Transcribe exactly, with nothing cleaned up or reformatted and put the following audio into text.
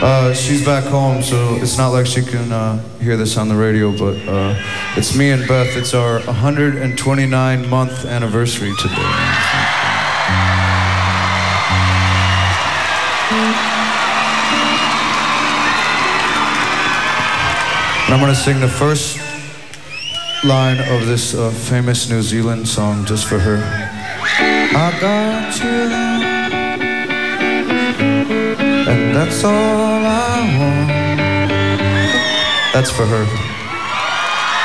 Uh, she's back home, so it's not like she can uh, hear this on the radio, but uh, it's me and Beth. It's our one hundred twenty-nine month anniversary today. And I'm going to sing the first line of this uh, famous New Zealand song just for her. I got you, and that's all I want. That's for her.